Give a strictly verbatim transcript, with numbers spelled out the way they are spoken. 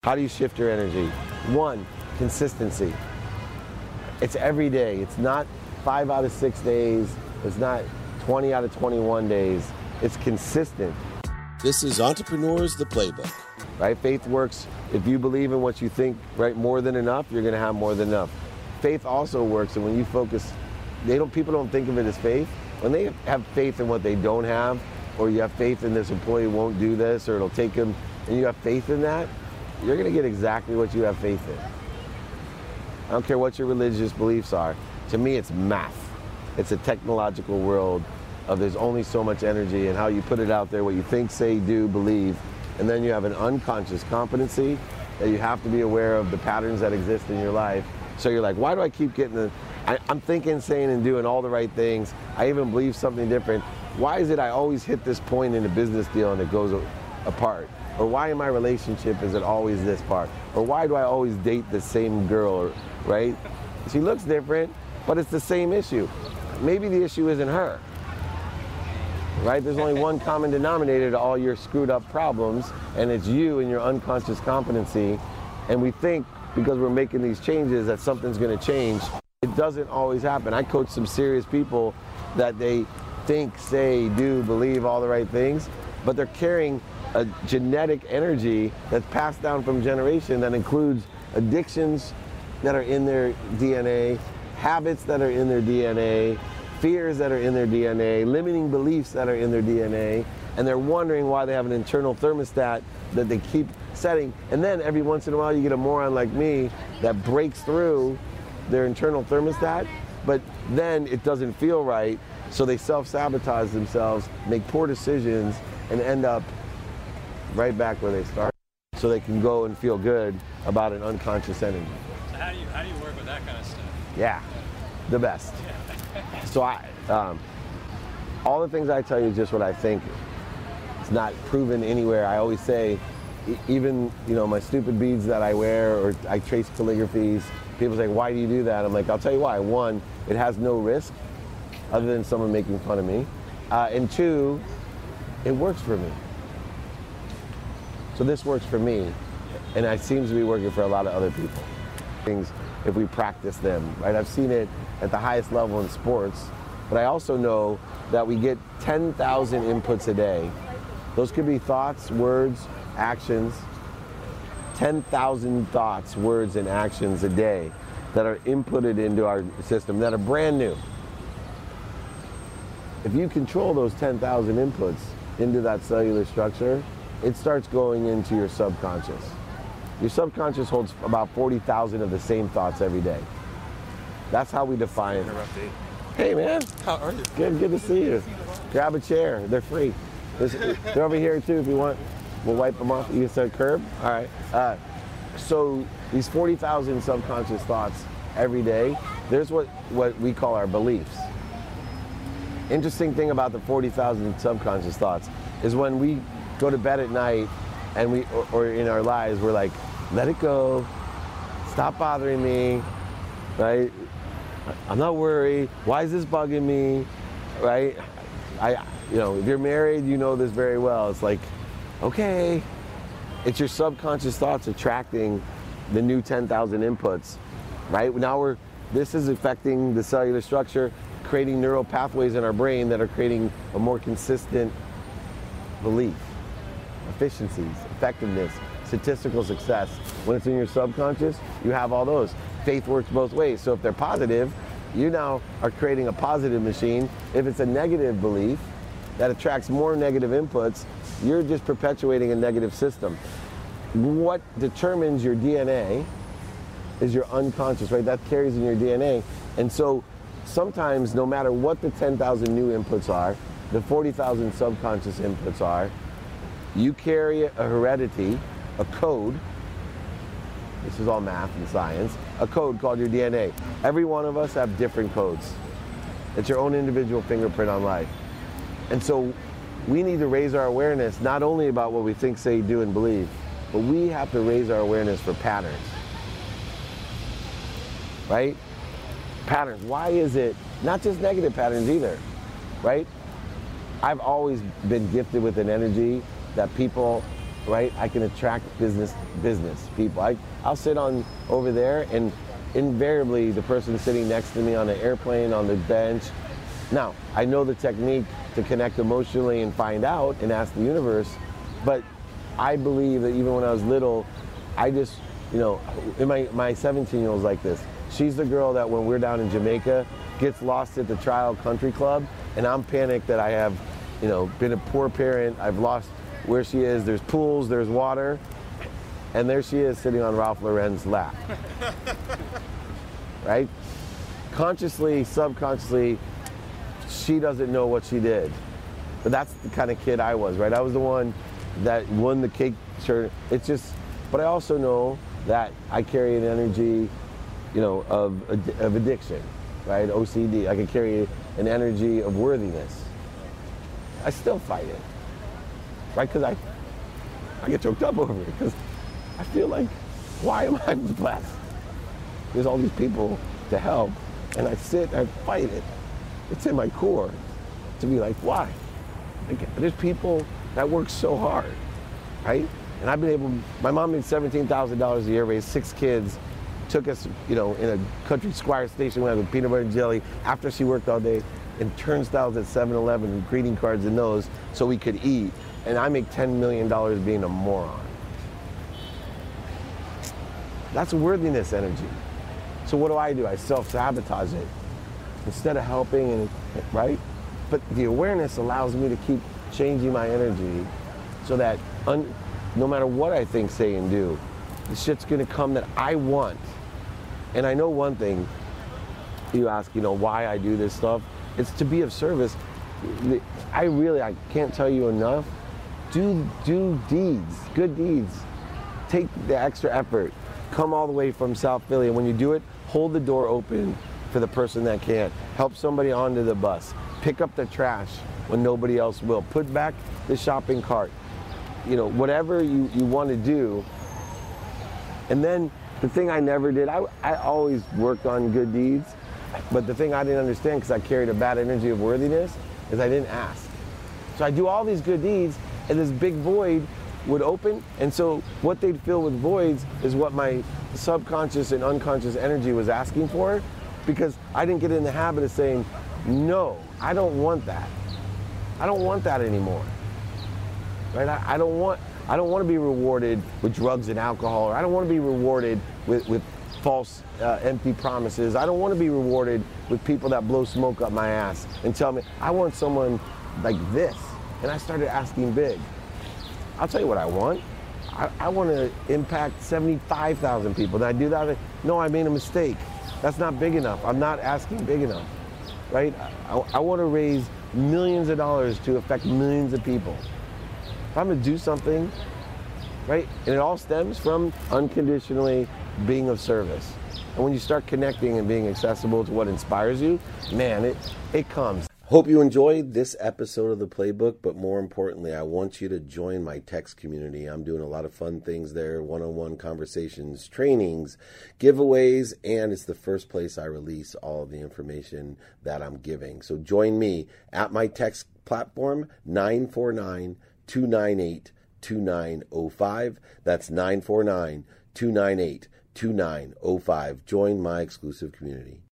How do you shift your energy? One, consistency. It's every day. It's not five out of six days. It's not twenty out of twenty-one days. It's consistent. This is Entrepreneurs the Playbook. Right? Faith works if you believe in what you think, right, more than enough, you're going to have more than enough. Faith also works, and when you focus, they don't. People don't think of it as faith. When they have faith in what they don't have, or you have faith in this employee won't do this, or it'll take them, and you have faith in that, you're going to get exactly what you have faith in. I don't care what your religious beliefs are. To me, it's math. It's a technological world of there's only so much energy, and how you put it out there, what you think, say, do, believe, and then you have an unconscious competency that you have to be aware of the patterns that exist in your life. So you're like, why do I keep getting the, I, I'm thinking, saying, and doing all the right things. I even believe something different. Why is it I always hit this point in a business deal and it goes a, apart? Or why in my relationship is it always this part? Or why do I always date the same girl, right? She looks different, but it's the same issue. Maybe the issue isn't her, right? There's only one common denominator to all your screwed up problems, and it's you and your unconscious competency. And we think because we're making these changes that something's gonna change. It doesn't always happen. I coach some serious people that they think, say, do, believe all the right things, but they're carrying a genetic energy that's passed down from generation that includes addictions that are in their D N A, habits that are in their D N A, fears that are in their D N A, limiting beliefs that are in their D N A, and they're wondering why they have an internal thermostat that they keep setting. And then every once in a while you get a moron like me that breaks through their internal thermostat, but then it doesn't feel right, so they self-sabotage themselves, make poor decisions, and end up right back where they started, so they can go and feel good about an unconscious energy. So how do you, how do you work with that kind of stuff? Yeah, the best. So I, um, all the things I tell you is just what I think. It's not proven anywhere. I always say, e even you know my stupid beads that I wear, or I trace calligraphies. People say, why do you do that? I'm like, I'll tell you why. One, it has no risk, other than someone making fun of me, uh, and two, it works for me. So this works for me, and it seems to be working for a lot of other people. Things, if we practice them, right? I've seen it at the highest level in sports, but I also know that we get ten thousand inputs a day. Those could be thoughts, words, actions, ten thousand thoughts, words, and actions a day that are inputted into our system that are brand new. If you control those ten thousand inputs into that cellular structure, it starts going into your subconscious. Your subconscious holds about forty thousand of the same thoughts every day. That's how we define it. Hey man. How are you? Good, good to see you. Grab a chair, they're free. They're over here too if you want. We'll wipe them off. You can start curb? All right. Uh, so these forty thousand subconscious thoughts every day, there's what, what we call our beliefs. Interesting thing about the forty thousand subconscious thoughts is when we go to bed at night and we, or, or in our lives, we're like, let it go, stop bothering me, right? I'm not worried, why is this bugging me, right? I, you know, if you're married, you know this very well. It's like, okay, it's your subconscious thoughts attracting the new ten thousand inputs, right? Now we're, this is affecting the cellular structure, creating neural pathways in our brain that are creating a more consistent belief, efficiencies, effectiveness, statistical success. When it's in your subconscious, you have all those. Faith works both ways. So if they're positive, you now are creating a positive machine. If it's a negative belief that attracts more negative inputs, you're just perpetuating a negative system. What determines your D N A is your unconscious, right? That carries in your D N A. And so sometimes, no matter what the ten thousand new inputs are, the forty thousand subconscious inputs are, you carry a heredity, a code. This is all math and science, a code called your D N A. Every one of us have different codes. It's your own individual fingerprint on life. And so we need to raise our awareness not only about what we think, say, do, and believe, but we have to raise our awareness for patterns, right? Patterns. Why is it, not just negative patterns either, right? I've always been gifted with an energy that people right, I can attract business business people. I, I'll sit on over there, and invariably the person sitting next to me on the airplane, on the bench. Now, I know the technique to connect emotionally and find out and ask the universe, but I believe that even when I was little, I just, you know, in my, my seventeen-year-old's like this. She's the girl that when we're down in Jamaica, gets lost at the Trial Country Club, and I'm panicked that I have, you know, been a poor parent, I've lost where she is, there's pools, there's water, and there she is sitting on Ralph Lauren's lap. Right? Consciously, subconsciously, she doesn't know what she did. But that's the kind of kid I was, right? I was the one that won the cake shirt. It's just, but I also know that I carry an energy, you know, of, of addiction, right? O C D. I can carry an energy of worthiness. I still fight it, right? Because I, I get choked up over it, because I feel like, why am I blessed? There's all these people to help, and I sit and I fight it. It's in my core to be like, why? Like, there's people that work so hard, right? And I've been able, my mom made seventeen thousand dollars a year, raised six kids, took us, you know, in a country squire station with peanut butter and jelly after she worked all day, and turnstiles at seven eleven and greeting cards and those so we could eat. And I make ten million dollars being a moron. That's worthiness energy. So what do I do? I self-sabotage it instead of helping, and right? But the awareness allows me to keep changing my energy so that un, no matter what I think, say, and do, the shit's gonna come that I want. And I know one thing, you ask, you know, why I do this stuff, it's to be of service. I really, I can't tell you enough. Do, do deeds, good deeds. Take the extra effort. Come all the way from South Philly, and when you do it, hold the door open for the person that can't. Help somebody onto the bus. Pick up the trash when nobody else will. Put back the shopping cart. You know, whatever you, you want to do. And then the thing I never did, I, I always worked on good deeds, but the thing I didn't understand, because I carried a bad energy of worthiness, is I didn't ask. So I do all these good deeds, and this big void would open, and so what they'd fill with voids is what my subconscious and unconscious energy was asking for, because I didn't get in the habit of saying, no, I don't want that. I don't want that anymore. Right? I, I don't want I don't want to be rewarded with drugs and alcohol, or I don't want to be rewarded with, with false, uh, empty promises. I don't want to be rewarded with people that blow smoke up my ass and tell me, I want someone like this. And I started asking big. I'll tell you what I want. I, I want to impact seventy-five thousand people. Did I do that? No, I made a mistake. That's not big enough. I'm not asking big enough, right? I, I want to raise millions of dollars to affect millions of people. If I'm going to do something, right, and it all stems from unconditionally being of service. And when you start connecting and being accessible to what inspires you, man, it, it comes. Hope you enjoyed this episode of The Playbook, but more importantly, I want you to join my text community. I'm doing a lot of fun things there, one-on-one conversations, trainings, giveaways, and it's the first place I release all of the information that I'm giving. So join me at my text platform, nine four nine, two nine eight, two nine zero five. That's nine four nine, two nine eight, two nine zero five. Join my exclusive community.